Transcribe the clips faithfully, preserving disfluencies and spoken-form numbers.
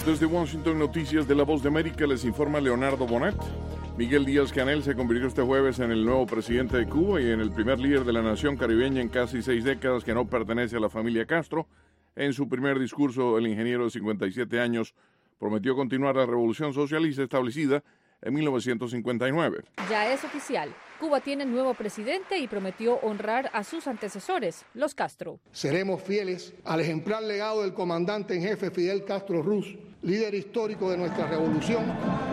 Desde Washington, noticias de La Voz de América, les informa Leonardo Bonet. Miguel Díaz-Canel se convirtió este jueves en el nuevo presidente de Cuba y en el primer líder de la nación caribeña en casi seis décadas que no pertenece a la familia Castro. En su primer discurso, el ingeniero de cincuenta y siete años prometió continuar la revolución socialista establecida en mil novecientos cincuenta y nueve. Ya es oficial. Cuba tiene nuevo presidente y prometió honrar a sus antecesores, los Castro. Seremos fieles al ejemplar legado del comandante en jefe Fidel Castro Ruz, líder histórico de nuestra revolución.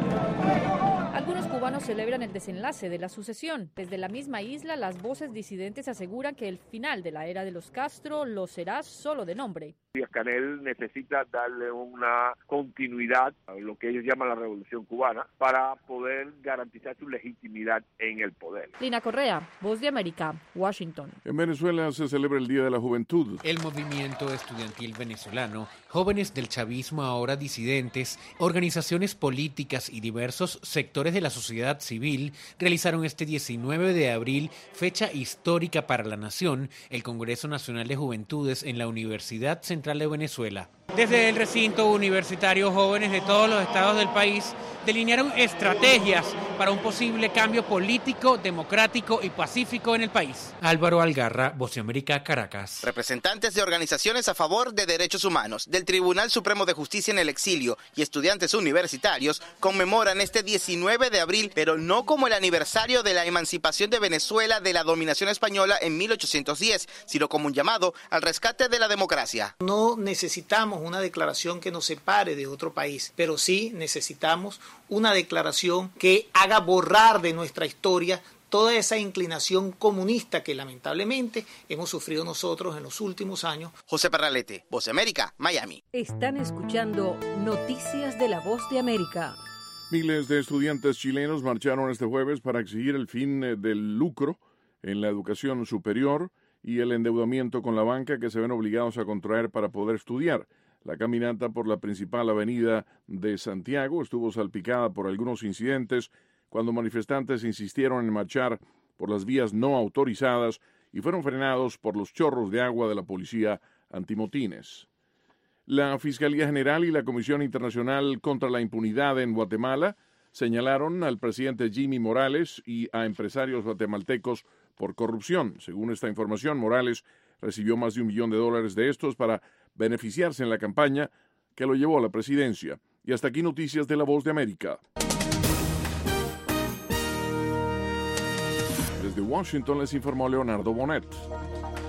Algunos cubanos celebran el desenlace de la sucesión. Desde la misma isla, las voces disidentes aseguran que el final de la era de los Castro lo será solo de nombre. Díaz-Canel necesita darle una continuidad a lo que ellos llaman la Revolución Cubana para poder garantizar su legitimidad en el poder. Lina Correa, Voz de América, Washington. En Venezuela se celebra el Día de la Juventud. El movimiento estudiantil venezolano, jóvenes del chavismo ahora disidentes, organizaciones políticas y diversos sectores de la sociedad civil realizaron este diecinueve de abril, fecha histórica para la nación, el Congreso Nacional de Juventudes en la Universidad Central de Venezuela. Desde el recinto universitario, jóvenes de todos los estados del país delinearon estrategias para un posible cambio político, democrático y pacífico en el país. Álvaro Algarra, Voz de América, Caracas. Representantes de organizaciones a favor de derechos humanos, del Tribunal Supremo de Justicia en el exilio y estudiantes universitarios conmemoran este diecinueve de abril, pero no como el aniversario de la emancipación de Venezuela de la dominación española en mil ochocientos diez, sino como un llamado al rescate de la democracia. No necesitamos una declaración que nos separe de otro país, pero sí necesitamos una declaración que haga borrar de nuestra historia toda esa inclinación comunista que lamentablemente hemos sufrido nosotros en los últimos años. José Parralete, Voz de América, Miami. Están escuchando Noticias de la Voz de América. Miles de estudiantes chilenos marcharon este jueves para exigir el fin del lucro en la educación superior y el endeudamiento con la banca que se ven obligados a contraer para poder estudiar. La caminata por la principal avenida de Santiago estuvo salpicada por algunos incidentes cuando manifestantes insistieron en marchar por las vías no autorizadas y fueron frenados por los chorros de agua de la policía antimotines. La Fiscalía General y la Comisión Internacional contra la Impunidad en Guatemala señalaron al presidente Jimmy Morales y a empresarios guatemaltecos por corrupción. Según esta información, Morales recibió más de un millón de dólares de estos para beneficiarse en la campaña que lo llevó a la presidencia. Y hasta aquí noticias de La Voz de América. Desde Washington les informó Leonardo Bonet.